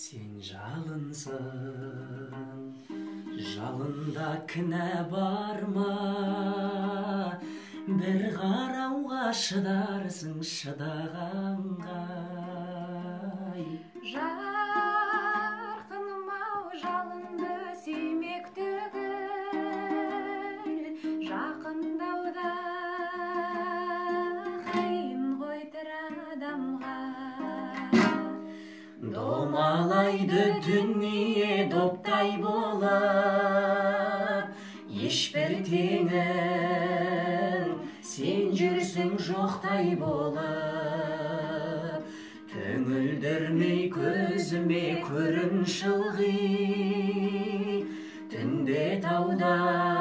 Сен жалынсың, жалында кінә бар ма? Бір қарауға шыдарсың шыдағанға. Жарқыным-ау, жалынды сүймек түгіл, жақындауда қиын ғой тірі адамға. Домалайды дүние доптай болып, ешбір теңің, сен жүрсің жоқтай болып. Түңілдірмей көзіме көрін шылғи, түнде тауда